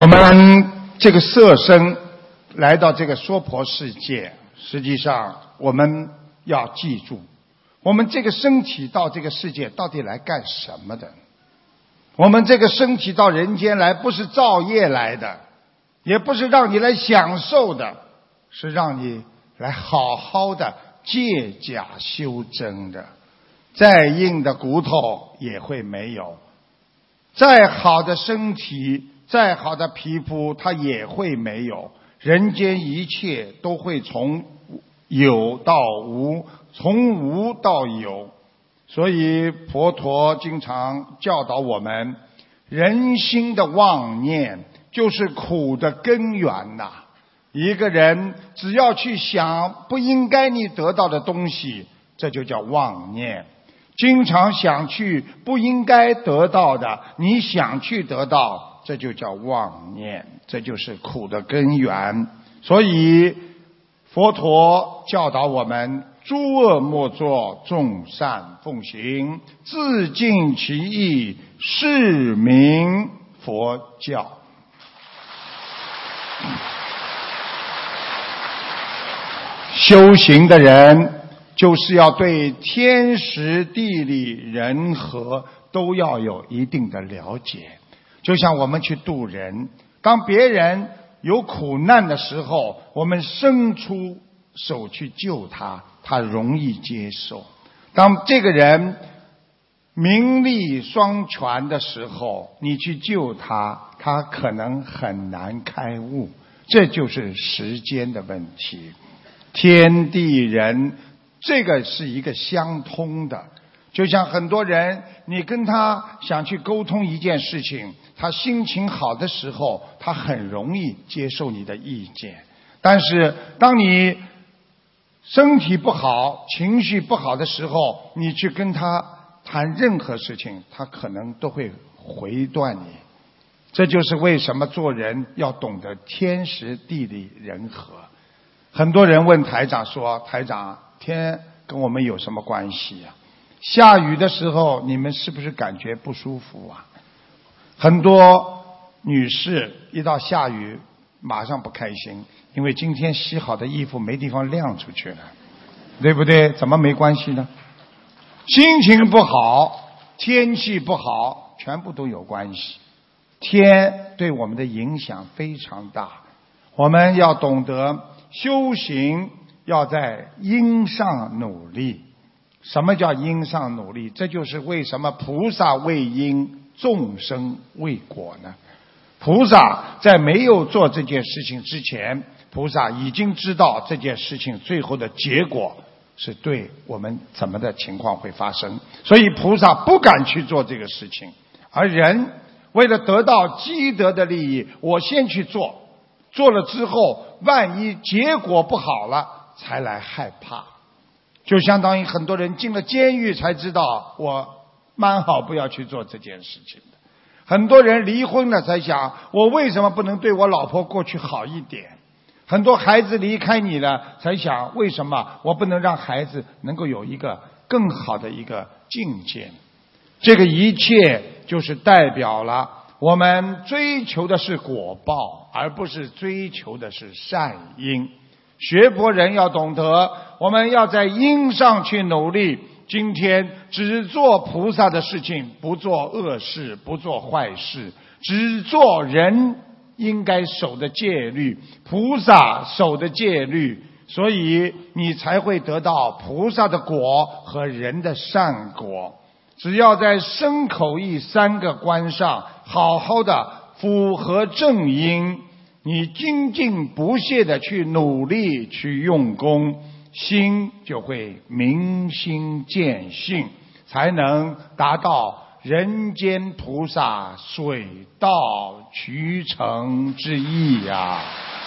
我们这个色身来到这个娑婆世界，实际上我们要记住，我们这个身体到这个世界到底来干什么的？我们这个身体到人间来，不是造业来的，也不是让你来享受的，是让你来好好的借假修真的。再硬的骨头也会没有，再好的身体，再好的皮肤，它也会没有。人间一切都会从有到无，从无到有。所以佛陀经常教导我们，人心的妄念就是苦的根源呐。一个人只要去想不应该你得到的东西，这就叫妄念。经常想去不应该得到的，你想去得到，这就叫妄念，这就是苦的根源。所以佛陀教导我们，诸恶莫作，众善奉行，自尽其意，是名佛教。修行的人就是要对天时地利人和都要有一定的了解。就像我们去度人，当别人有苦难的时候，我们伸出手去救他，他容易接受。当这个人名利双全的时候，你去救他，他可能很难开悟。这就是时间的问题。天地人这个是一个相通的，就像很多人你跟他想去沟通一件事情，他心情好的时候，他很容易接受你的意见。但是当你身体不好，情绪不好的时候，你去跟他谈任何事情，他可能都会回断你。这就是为什么做人要懂得天时地利人和。很多人问台长说，台长，天跟我们有什么关系啊？下雨的时候你们是不是感觉不舒服啊？很多女士一到下雨马上不开心，因为今天洗好的衣服没地方晾出去了，对不对？怎么没关系呢？心情不好，天气不好，全部都有关系。天对我们的影响非常大，我们要懂得修行，要在因上努力。什么叫因上努力？这就是为什么菩萨为因，众生为果呢？菩萨在没有做这件事情之前，菩萨已经知道这件事情最后的结果是对我们怎么的情况会发生，所以菩萨不敢去做这个事情。而人为了得到积德的利益，我先去做，做了之后万一结果不好了才来害怕。就相当于很多人进了监狱才知道我蛮好不要去做这件事情的。很多人离婚了才想，我为什么不能对我老婆过去好一点？很多孩子离开你了才想，为什么我不能让孩子能够有一个更好的一个境界？这个一切就是代表了我们追求的是果报，而不是追求的是善因。学佛人要懂得，我们要在因上去努力。今天只做菩萨的事情，不做恶事，不做坏事，只做人应该守的戒律，菩萨守的戒律，所以你才会得到菩萨的果和人的善果。只要在身口意三个关上好好的符合正因，你精进不懈的去努力去用功，心就会明心见性，才能达到人间菩萨水到渠成之意啊。